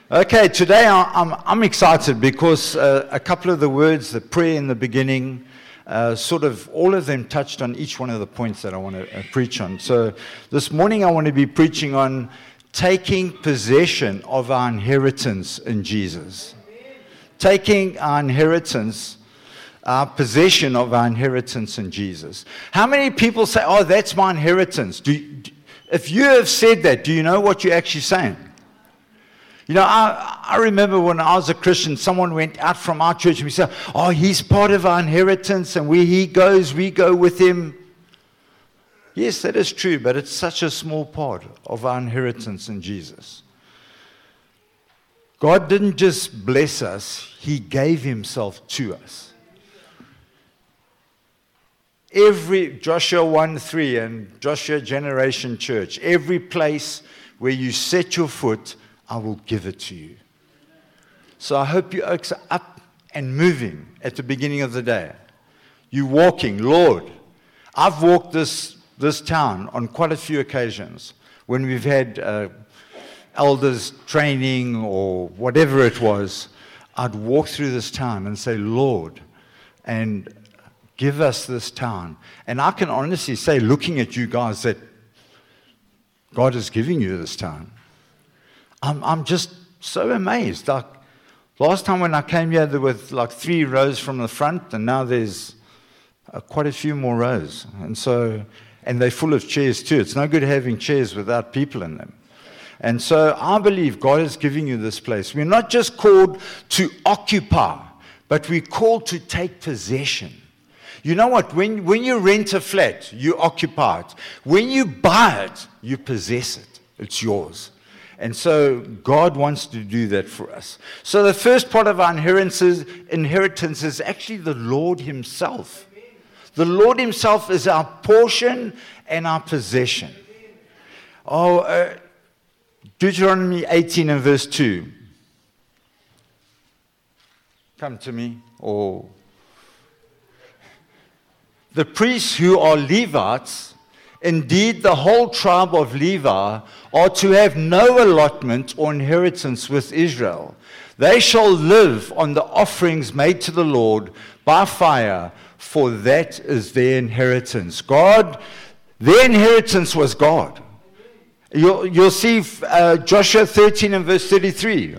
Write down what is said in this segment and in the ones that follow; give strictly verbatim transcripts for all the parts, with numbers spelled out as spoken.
Okay, today I'm, I'm excited because uh, a couple of the words, the prayer in the beginning, uh, sort of all of them touched on each one of the points that I want to uh, preach on. So this morning I want to be preaching on taking possession of our inheritance in Jesus. Taking our inheritance, our possession of our inheritance in Jesus. How many people say, oh, that's my inheritance? Do you, if you have said that, do you know what you're actually saying? You know, I, I remember when I was a Christian, someone went out from our church and we said, oh, he's part of our inheritance, and where he goes, we go with him. Yes, that is true, but it's such a small part of our inheritance in Jesus. God didn't just bless us, he gave himself to us. Every, Joshua one three and Joshua Generation Church, every place where you set your foot, I will give it to you. So I hope you are up and moving at the beginning of the day. You're walking, Lord. I've walked this, this town on quite a few occasions when we've had uh, elders training or whatever it was. I'd walk through this town and say, Lord, and give us this town. And I can honestly say, looking at you guys, that God is giving you this town. I'm I'm just so amazed. Like last time when I came here, there were like three rows from the front, and now there's uh, quite a few more rows. And so, and they're full of chairs too. It's no good having chairs without people in them. And so I believe God is giving you this place. We're not just called to occupy, but we're called to take possession. You know what? When when you rent a flat, you occupy it. When you buy it, you possess it. It's yours. And so God wants to do that for us. So the first part of our inheritance, inheritance is actually the Lord himself. The Lord himself is our portion and our possession. Oh, uh, Deuteronomy eighteen and verse two. Come to me. Or the priests who are Levites, indeed the whole tribe of Levi, are to have no allotment or inheritance with Israel. They shall live on the offerings made to the Lord by fire, for that is their inheritance. God, their inheritance was God. You'll, you'll see uh, Joshua thirteen and verse thirty-three.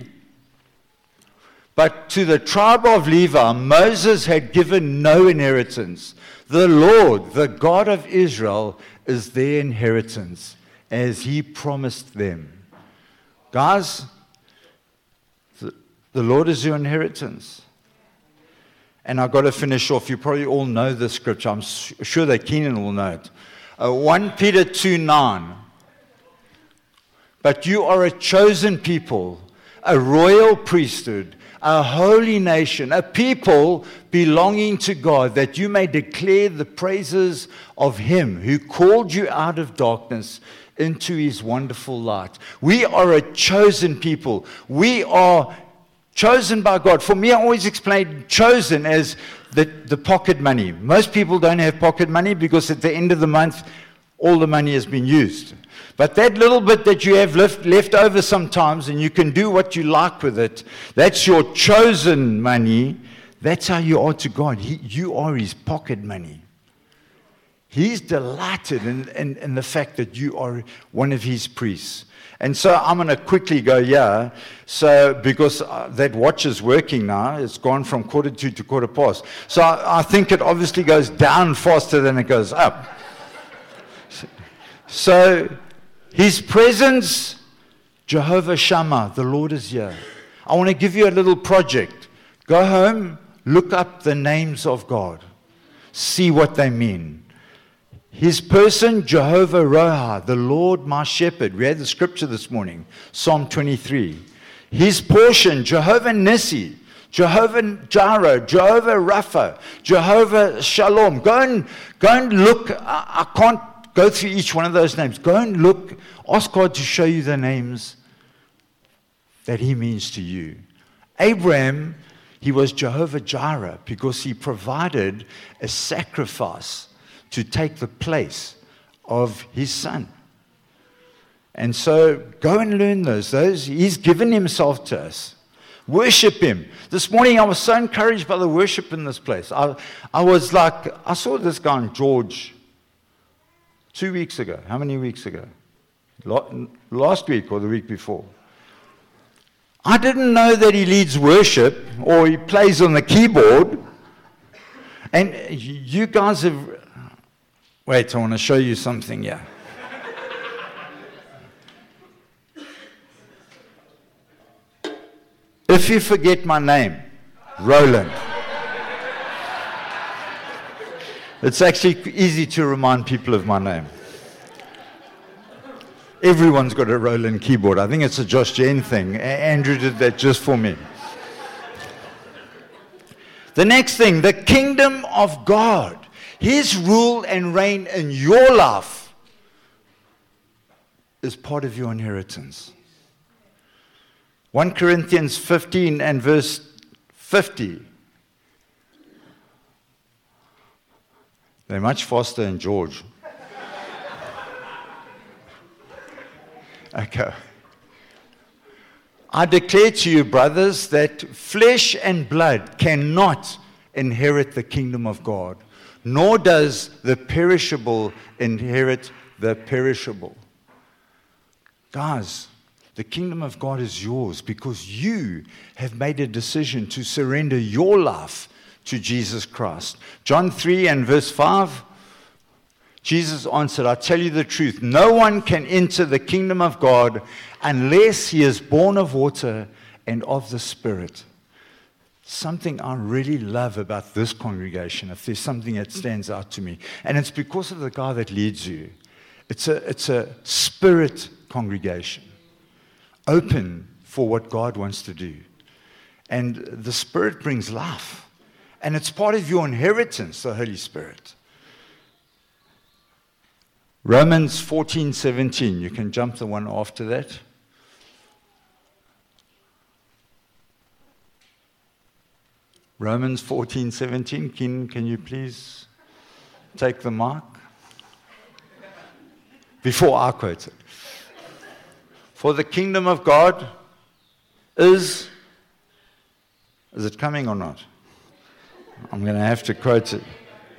But to the tribe of Levi, Moses had given no inheritance. The Lord, the God of Israel, is their inheritance, as he promised them. Guys, the, the Lord is your inheritance. And I've got to finish off. You probably all know this scripture. I'm sure that Keenan will know it. Uh, First Peter two nine. But you are a chosen people, a royal priesthood, a holy nation, a people belonging to God, that you may declare the praises of him who called you out of darkness into his wonderful light. We are a chosen people. We are chosen by God. For me, I always explain chosen as the, the pocket money. Most people don't have pocket money because at the end of the month, all the money has been used. But that little bit that you have left, left over sometimes, and you can do what you like with it, that's your chosen money. That's how you are to God. He, you are his pocket money. He's delighted in, in, in the fact that you are one of his priests. And so I'm going to quickly go here. So because uh, that watch is working now, it's gone from quarter to to quarter past. So I, I think it obviously goes down faster than it goes up. So his presence, Jehovah Shammah, the Lord is here. I want to give you a little project. Go home, look up the names of God. See what they mean. His person, Jehovah Roha, the Lord my shepherd. We had the scripture this morning, Psalm twenty-three. His portion, Jehovah Nissi, Jehovah Jireh, Jehovah Rapha, Jehovah Shalom. Go and, go and look. I, I can't go through each one of those names. Go and look. Ask God to show you the names that he means to you. Abraham, he was Jehovah Jireh because he provided a sacrifice to take the place of his son. And so go and learn those. Those He's given Himself to us. Worship Him. This morning I was so encouraged by the worship in this place. I, I was like, I saw this guy in George two weeks ago. How many weeks ago? Last week or the week before. I didn't know that he leads worship or he plays on the keyboard. And you guys have... Wait, I want to show you something here. If you forget my name, Roland. It's actually easy to remind people of my name. Everyone's got a Roland keyboard. I think it's a Josh Jen thing. A- Andrew did that just for me. The next thing, the kingdom of God. His rule and reign in your life is part of your inheritance. First Corinthians fifteen and verse fifty. They're much faster than George. Okay. I declare to you, brothers, that flesh and blood cannot inherit the kingdom of God, nor does the perishable inherit the perishable. Guys, the kingdom of God is yours because you have made a decision to surrender your life to Jesus Christ. John three and verse five, Jesus answered, I tell you the truth, no one can enter the kingdom of God unless he is born of water and of the Spirit. Something I really love about this congregation, if there's something that stands out to me, and it's because of the guy that leads you. It's a, it's a spirit congregation, open for what God wants to do. And the Spirit brings life. And it's part of your inheritance, the Holy Spirit. Romans fourteen seventeen. You can jump the one after that. Romans fourteen seventeen. Can, can you please take the mark? Before I quote it. For the kingdom of God is... Is it coming or not? I'm going to have to quote it.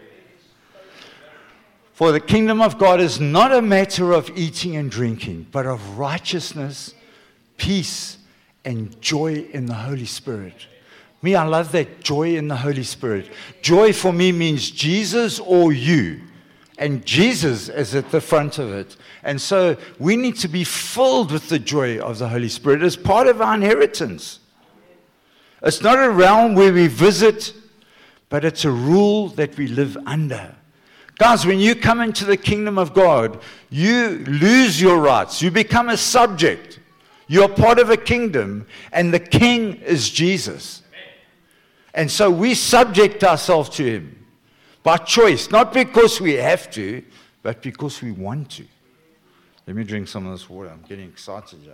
For the kingdom of God is not a matter of eating and drinking, but of righteousness, peace, and joy in the Holy Spirit. Me, I love that joy in the Holy Spirit. Joy for me means Jesus or you. And Jesus is at the front of it. And so we need to be filled with the joy of the Holy Spirit as part of our inheritance. It's not a realm where we visit, but it's a rule that we live under. Guys, when you come into the kingdom of God, you lose your rights. You become a subject. You're part of a kingdom, and the king is Jesus. And so we subject ourselves to him by choice, not because we have to, but because we want to. Let me drink some of this water. I'm getting excited here.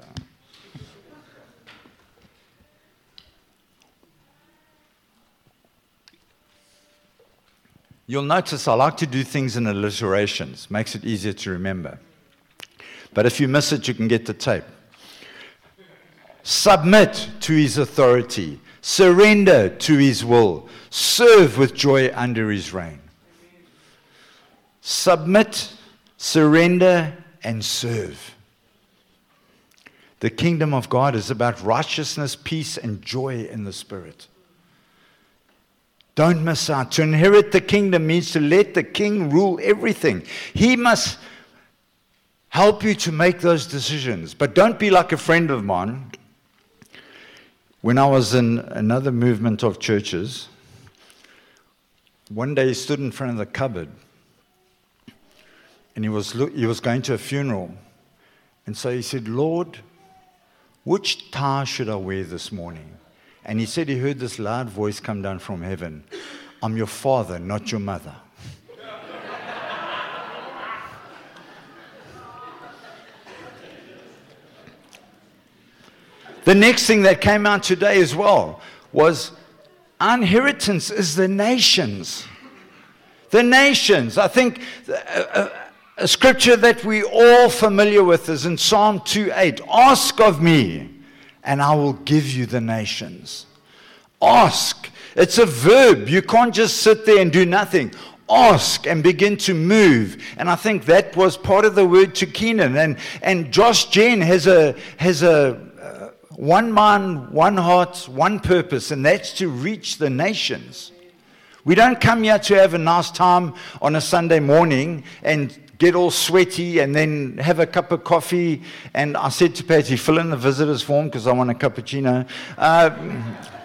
You'll notice I like to do things in alliterations. Makes it easier to remember. But if you miss it, you can get the tape. Submit to his authority. Surrender to his will. Serve with joy under his reign. Submit, surrender, and serve. The kingdom of God is about righteousness, peace, and joy in the Spirit. Don't miss out. To inherit the kingdom means to let the king rule everything. He must help you to make those decisions. But don't be like a friend of mine. When I was in another movement of churches, one day he stood in front of the cupboard and he was, he was going to a funeral. And so he said, Lord, which tie should I wear this morning? And he said he heard this loud voice come down from heaven. I'm your father, not your mother. The next thing that came out today as well was our inheritance is the nations. The nations. I think a, A scripture that we all familiar with is in Psalm two eight. Ask of me, and I will give you the nations. Ask. It's a verb. You can't just sit there and do nothing. Ask and begin to move. And I think that was part of the word to Kenan. And, and Josh Jen has a, has a uh, one mind, one heart, one purpose, and that's to reach the nations. We don't come here to have a nice time on a Sunday morning and get all sweaty and then have a cup of coffee. And I said to Patty, fill in the visitor's form because I want a cappuccino. Uh,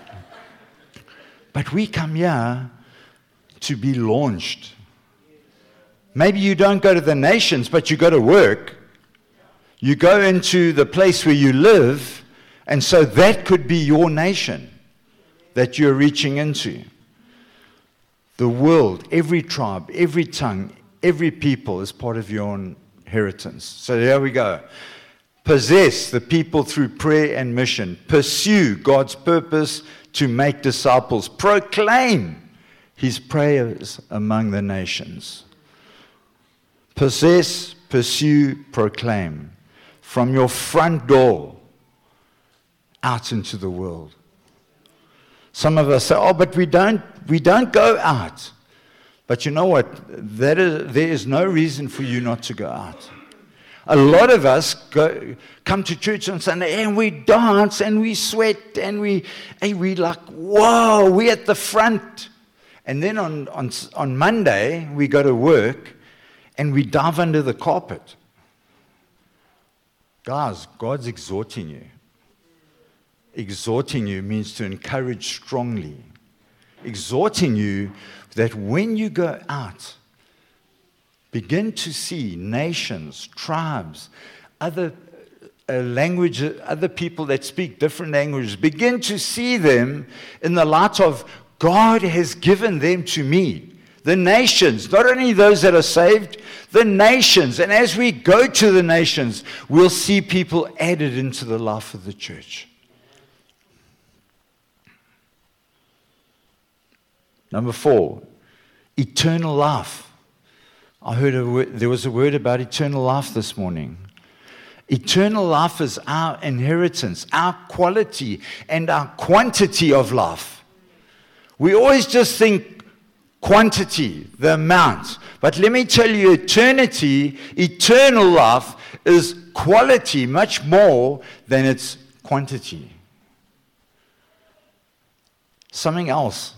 but we come here to be launched. Maybe you don't go to the nations, but you go to work. You go into the place where you live, and so that could be your nation that you're reaching into. The world, every tribe, every tongue, every people is part of your inheritance. So there we go. Possess the people through prayer and mission. Pursue God's purpose to make disciples. Proclaim His prayers among the nations. Possess, pursue, proclaim. From your front door out into the world. Some of us say, oh, but we don't, we don't go out. But you know what? That is, there is no reason for you not to go out. A lot of us go, come to church on Sunday and we dance and we sweat and we, and we like, whoa, we're at the front. And then on, on, on Monday, we go to work and we dive under the carpet. Guys, God's exhorting you. Exhorting you means to encourage strongly. Exhorting you that when you go out, begin to see nations, tribes, other uh, languages, other people that speak different languages. Begin to see them in the light of God has given them to me. The nations, not only those that are saved, the nations. And as we go to the nations, we'll see people added into the life of the church. Number four, eternal life. I heard a word, there was a word about eternal life this morning. Eternal life is our inheritance, our quality and our quantity of life. We always just think quantity, the amount. But let me tell you, eternity, eternal life is quality much more than its quantity. Something else.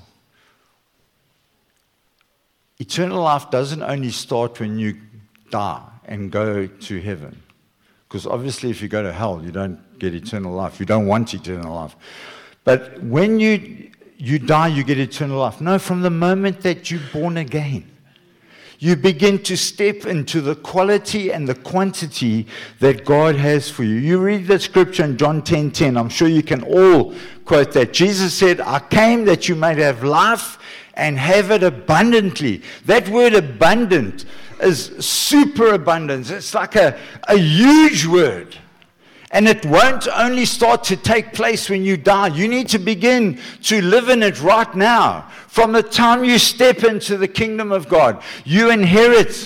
Eternal life doesn't only start when you die and go to heaven. Because obviously if you go to hell, you don't get eternal life. You don't want eternal life. But when you, you die, you get eternal life. No, from the moment that you're born again, you begin to step into the quality and the quantity that God has for you. You read the scripture in John ten ten. I'm sure you can all quote that. Jesus said, I came that you might have life and have it abundantly. That word abundant is super abundance. It's like a, a huge word. And it won't only start to take place when you die. You need to begin to live in it right now. From the time you step into the kingdom of God, you inherit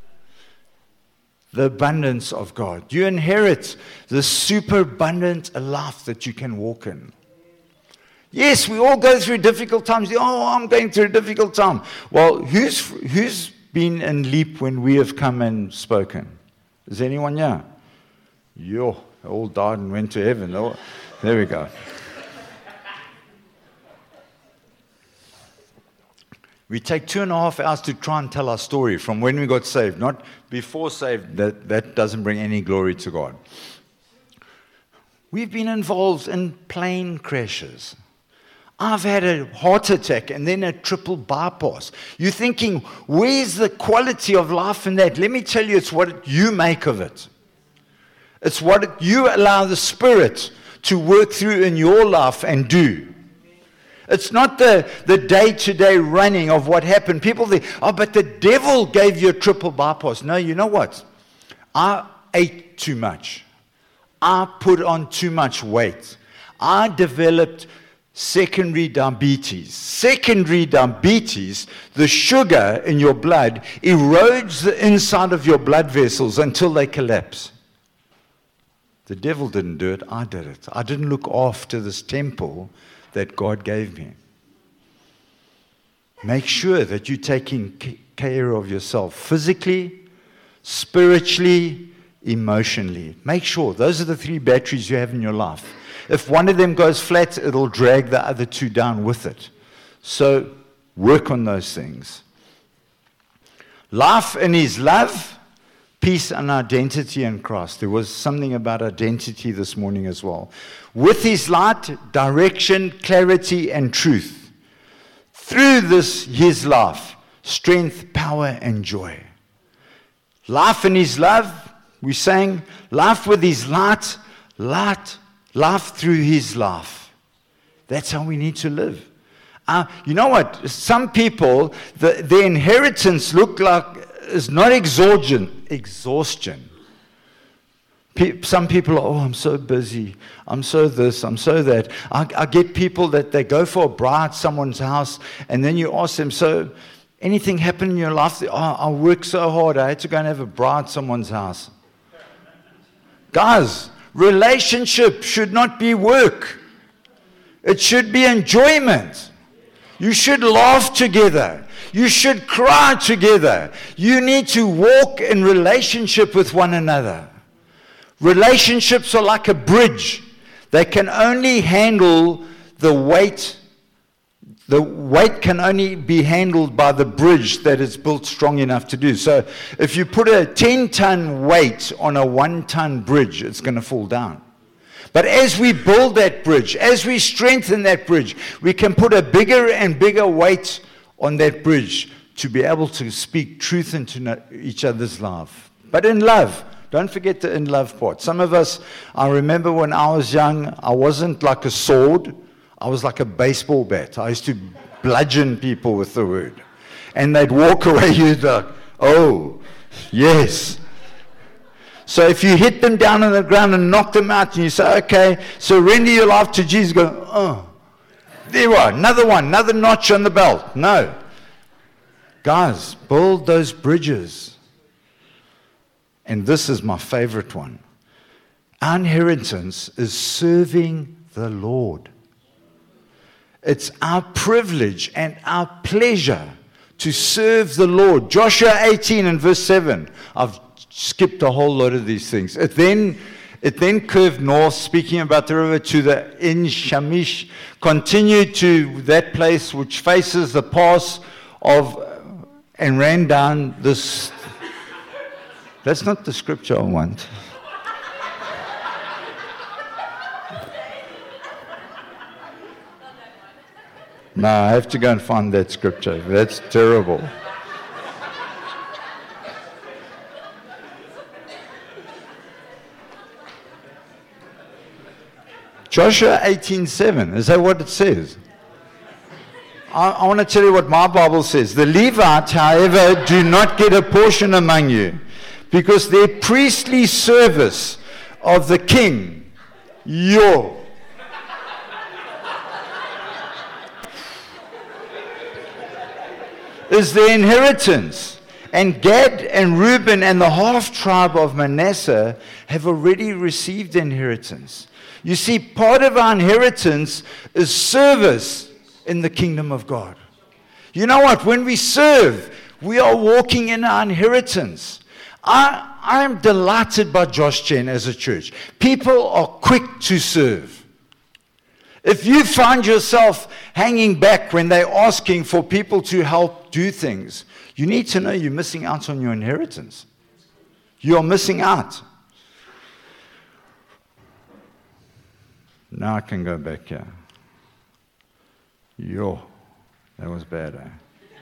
the abundance of God. You inherit the super abundant life that you can walk in. Yes, we all go through difficult times. Oh, I'm going through a difficult time. Well, who's who's been in Leap when we have come and spoken? Is anyone here? Yo, all died and went to heaven. Oh, there we go. We take two and a half hours to try and tell our story from when we got saved, not before saved. That, that doesn't bring any glory to God. We've been involved in plane crashes. I've had a heart attack and then a triple bypass. You're thinking, where's the quality of life in that? Let me tell you, it's what you make of it. It's what you allow the Spirit to work through in your life and do. It's not the, the day-to-day running of what happened. People think, oh, but the devil gave you a triple bypass. No, you know what? I ate too much. I put on too much weight. I developed secondary diabetes. Secondary diabetes, the sugar in your blood erodes the inside of your blood vessels until they collapse. The devil didn't do it, I did it. I didn't look after this temple that God gave me. Make sure that you're taking care of yourself physically, spiritually, emotionally. Make sure. Those are the three batteries you have in your life. If one of them goes flat, it'll drag the other two down with it. So work on those things. Life in His love, peace and identity in Christ. There was something about identity this morning as well. With His light, direction, clarity, and truth. Through this, His life, strength, power, and joy. Life in His love, we sang, life with His light, light, life through His life. That's how we need to live. Uh, you know what? Some people, the, their inheritance look like is not exhaustion. Exhaustion. Pe- some people are, oh, I'm so busy. I'm so this, I'm so that. I, I get people that they go for a bride, someone's house, and then you ask them, so anything happened in your life? Oh, I worked so hard. I had to go and have a bride, someone's house. Guys, relationship should not be work. It should be enjoyment. You should laugh together. You should cry together. You need to walk in relationship with one another. Relationships are like a bridge. They can only handle the weight. The weight can only be handled by the bridge that is built strong enough to do. So if you put a ten-ton weight on a one-ton bridge, it's going to fall down. But as we build that bridge, as we strengthen that bridge, we can put a bigger and bigger weight on that bridge to be able to speak truth into each other's life. But in love. Don't forget the in love part. Some of us, I remember when I was young, I wasn't like a sword. I was like a baseball bat. I used to bludgeon people with the word. And they'd walk away, you'd like, oh, yes. So if you hit them down on the ground and knock them out, and you say, okay, surrender your life to Jesus, go, oh, there you are, another one, another notch on the belt. No. Guys, build those bridges. And this is my favorite one. Our inheritance is serving the Lord. It's our privilege and our pleasure to serve the Lord. Joshua eighteen and verse seven. I've skipped a whole lot of these things. It then, it then curved north, speaking about the river, to the En Shamish, continued to that place which faces the pass of, and ran down this. That's not the scripture I want. No, I have to go and find that scripture. That's terrible. Joshua eighteen seven, is that what it says? I, I want to tell you what my Bible says. The Levites, however, do not get a portion among you, because their priestly service of the king, your, is their inheritance. And Gad and Reuben and the half tribe of Manasseh have already received the inheritance. You see, part of our inheritance is service in the kingdom of God. You know what? When we serve, we are walking in our inheritance. I, I am delighted by Josh Gen as a church. People are quick to serve. If you find yourself hanging back when they're asking for people to help do things, you need to know you're missing out on your inheritance. You are missing out. Now I can go back here. Yo, that was bad, eh?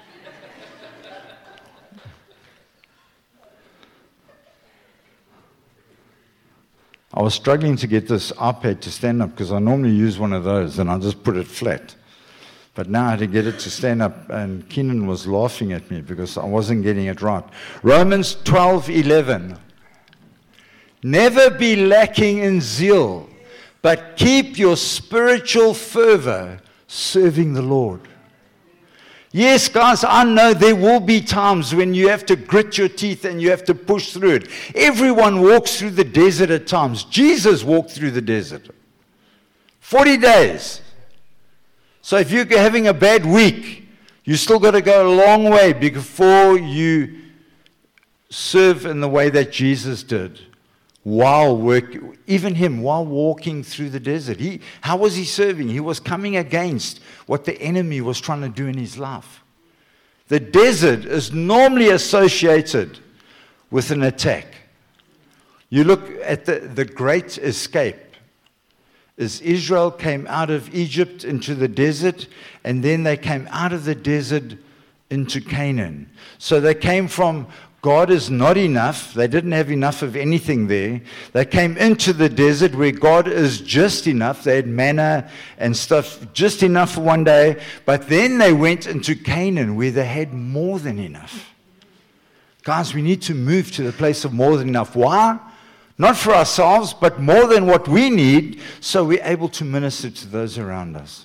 I was struggling to get this iPad to stand up because I normally use one of those and I just put it flat. But now I had to get it to stand up, and Keenan was laughing at me because I wasn't getting it right. Romans twelve eleven. Never be lacking in zeal, but keep your spiritual fervor serving the Lord. Yes, guys, I know there will be times when you have to grit your teeth and you have to push through it. Everyone walks through the desert at times. Jesus walked through the desert. forty days. So if you're having a bad week, you still got to go a long way before you serve in the way that Jesus did. While work, even him, while walking through the desert, he, how was he serving? He was coming against what the enemy was trying to do in his life. The desert is normally associated with an attack. You look at the, the great escape. As Israel came out of Egypt into the desert, and then they came out of the desert into Canaan. So they came from God is not enough. They didn't have enough of anything there. They came into the desert where God is just enough. They had manna and stuff just enough for one day. But then they went into Canaan where they had more than enough. Guys, we need to move to the place of more than enough. Why? Not for ourselves, but more than what we need, so we're able to minister to those around us.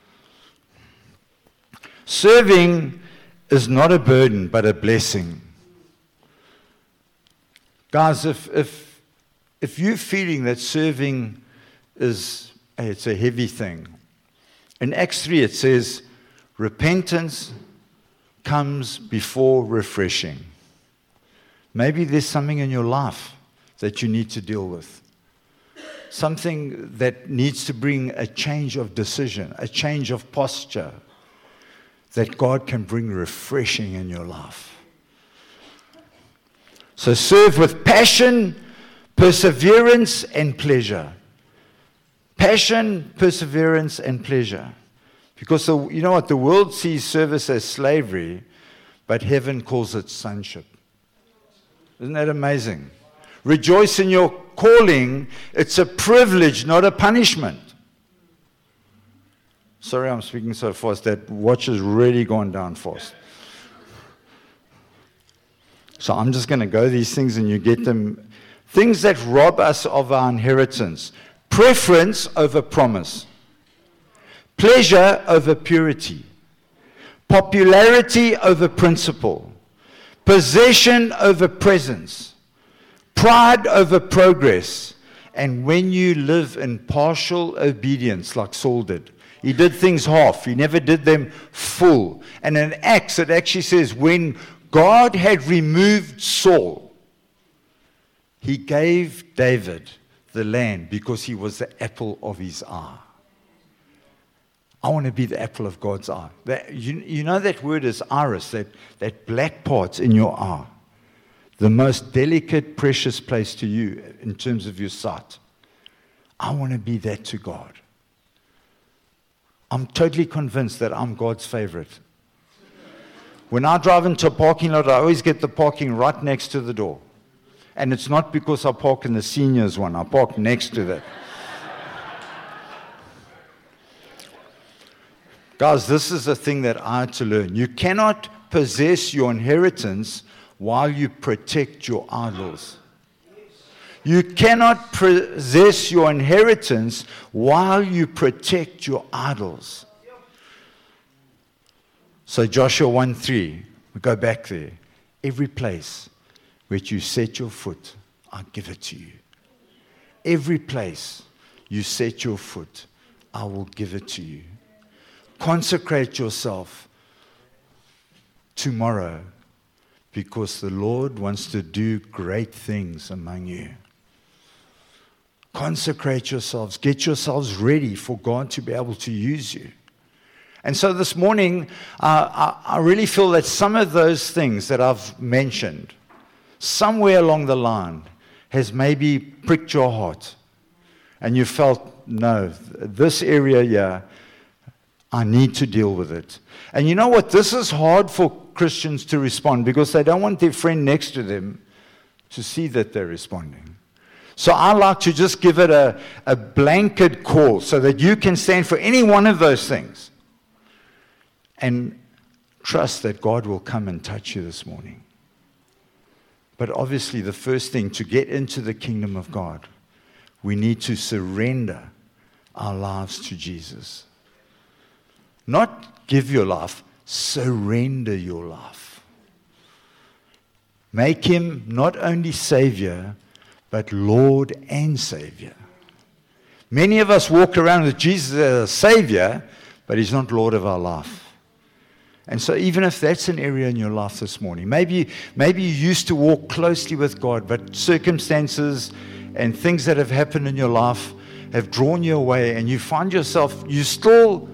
Serving is not a burden, but a blessing. Guys, if if if you're feeling that serving is hey, it's a heavy thing, in Acts three it says, repentance comes before refreshing. Maybe there's something in your life that you need to deal with. Something that needs to bring a change of decision, a change of posture, that God can bring refreshing in your life. So serve with passion, perseverance, and pleasure. Passion, perseverance, and pleasure. Because the, you know what? The world sees service as slavery, but heaven calls it sonship. Isn't that amazing? Rejoice in your calling. It's a privilege, not a punishment. Sorry, I'm speaking so fast. That watch has really gone down fast. So I'm just going to go these things and you get them. Things that rob us of our inheritance. Preference over promise. Pleasure over purity. Popularity over principle. Possession over presence. Pride over progress. And when you live in partial obedience like Saul did. He did things half. He never did them full. And in Acts it actually says when God had removed Saul, he gave David the land because he was the apple of his eye. I want to be the apple of God's eye. That, you, you know that word is iris, that, that black part in your eye. The most delicate, precious place to you in terms of your sight. I want to be that to God. I'm totally convinced that I'm God's favorite. When I drive into a parking lot, I always get the parking right next to the door. And it's not because I park in the seniors one. I park next to that. Guys, this is a thing that I had to learn. You cannot possess your inheritance while you protect your idols. You cannot possess your inheritance while you protect your idols. So Joshua one three, we go back there. Every place where you set your foot, I give it to you. Every place you set your foot, I will give it to you. Consecrate yourself tomorrow because the Lord wants to do great things among you. Consecrate yourselves. Get yourselves ready for God to be able to use you. And so this morning, uh, I, I really feel that some of those things that I've mentioned, somewhere along the line, has maybe pricked your heart. And you felt, no, this area here, I need to deal with it. And you know what? This is hard for Christians to respond because they don't want their friend next to them to see that they're responding. So I like to just give it a, a blanket call so that you can stand for any one of those things. And trust that God will come and touch you this morning. But obviously the first thing to get into the kingdom of God, we need to surrender our lives to Jesus. Not give your life, surrender your life. Make him not only Savior, but Lord and Savior. Many of us walk around with Jesus as a Savior, but he's not Lord of our life. And so even if that's an area in your life this morning, maybe, maybe you used to walk closely with God, but circumstances and things that have happened in your life have drawn you away, and you find yourself, you're still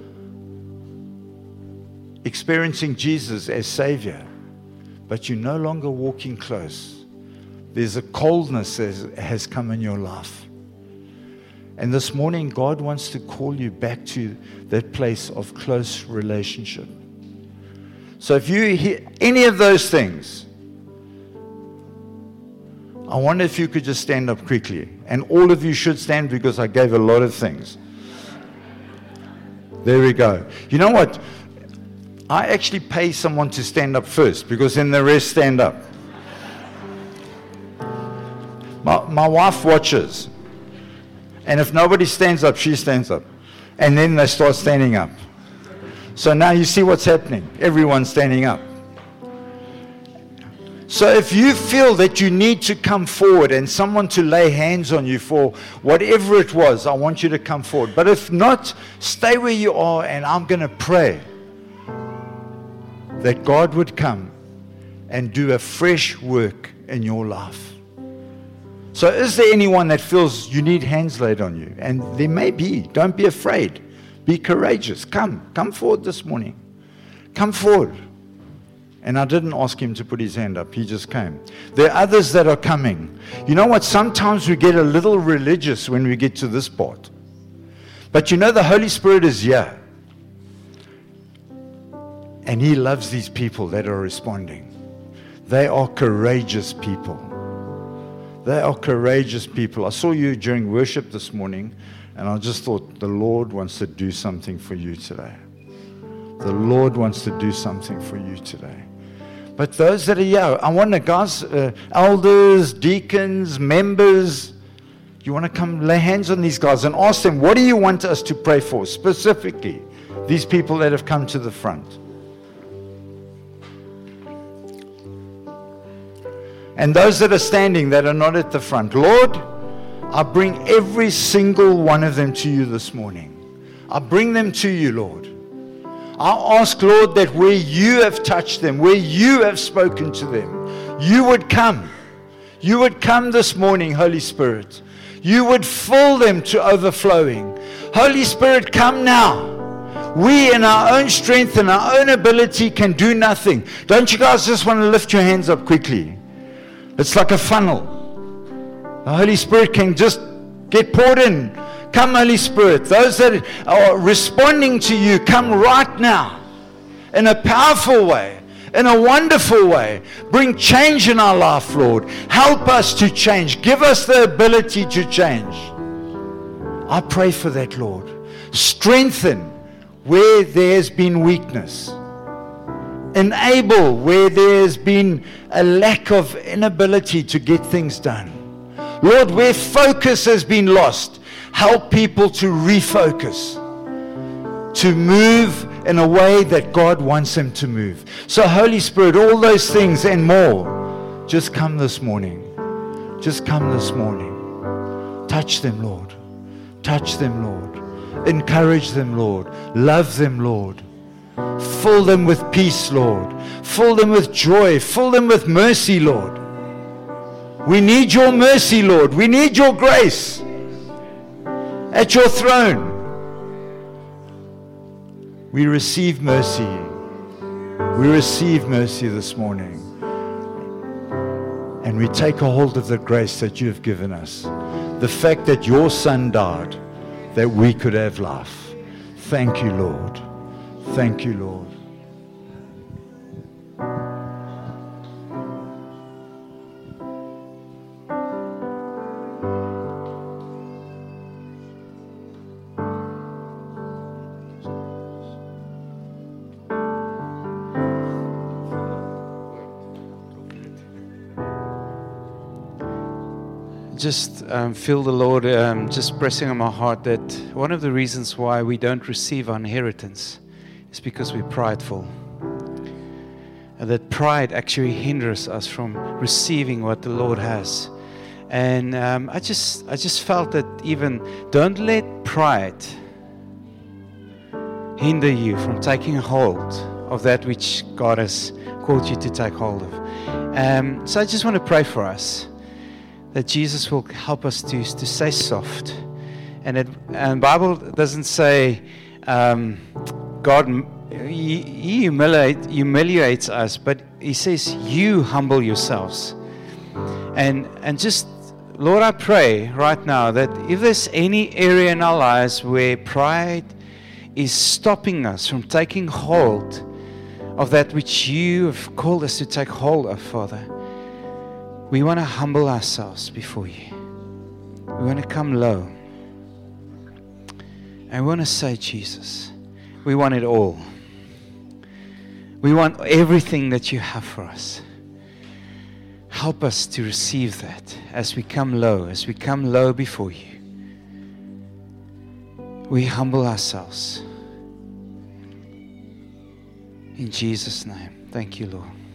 experiencing Jesus as Savior, but you're no longer walking close. There's a coldness that has come in your life. And this morning, God wants to call you back to that place of close relationship. So if you hear any of those things, I wonder if you could just stand up quickly. And all of you should stand, because I gave a lot of things. There we go. You know what? I actually pay someone to stand up first, because then the rest stand up. My, my wife watches. And if nobody stands up, she stands up. And then they start standing up. So now you see what's happening. Everyone's standing up. So if you feel that you need to come forward and someone to lay hands on you for whatever it was, I want you to come forward. But if not, stay where you are, and I'm going to pray that God would come and do a fresh work in your life. So is there anyone that feels you need hands laid on you? And there may be. Don't be afraid. Be courageous. Come. Come forward this morning. Come forward. And I didn't ask him to put his hand up. He just came. There are others that are coming. You know what? Sometimes we get a little religious when we get to this part. But you know, the Holy Spirit is here. And he loves these people that are responding. They are courageous people. They are courageous people. I saw you during worship this morning, and I just thought the Lord wants to do something for you today. The Lord wants to do something for you today. But those that are here, I want the guys, uh, elders, deacons, members, you want to come lay hands on these guys and ask them, what do you want us to pray for specifically? These people that have come to the front. And those that are standing that are not at the front, Lord, I bring every single one of them to you this morning. I bring them to you, Lord. I ask, Lord, that where you have touched them, where you have spoken to them, you would come. You would come this morning, Holy Spirit. You would fill them to overflowing. Holy Spirit, come now. We in our own strength and our own ability can do nothing. Don't you guys just want to lift your hands up quickly? It's like a funnel. The Holy Spirit can just get poured in. Come, Holy Spirit. Those that are responding to you, come right now in a powerful way, in a wonderful way. Bring change in our life, Lord. Help us to change. Give us the ability to change. I pray for that, Lord. Strengthen where there's been weakness. Enable where there's been a lack of inability to get things done. Lord, where focus has been lost, help people to refocus, to move in a way that God wants them to move. So Holy Spirit, all those things and more, just come this morning. Just come this morning. Touch them, Lord. Touch them, Lord. Encourage them, Lord. Love them, Lord. Fill them with peace, Lord. Fill them with joy. Fill them with mercy, Lord. We need your mercy, Lord. We need your grace at your throne. We receive mercy. We receive mercy this morning. And we take a hold of the grace that you have given us. The fact that your Son died, that we could have life. Thank you, Lord. Thank you, Lord. just um, feel the Lord um, just pressing on my heart that one of the reasons why we don't receive our inheritance is because we're prideful. And that pride actually hinders us from receiving what the Lord has. And um, I just I just felt that even don't let pride hinder you from taking hold of that which God has called you to take hold of. Um, so I just want to pray for us that Jesus will help us to, to stay soft. And it, and the Bible doesn't say um, God he, he humiliate, humiliates us, but He says you humble yourselves. And and just, Lord, I pray right now that if there's any area in our lives where pride is stopping us from taking hold of that which you have called us to take hold of, Father, we want to humble ourselves before you. We want to come low. And we want to say, Jesus, we want it all. We want everything that you have for us. Help us to receive that as we come low, as we come low before you. We humble ourselves. In Jesus' name. Thank you, Lord.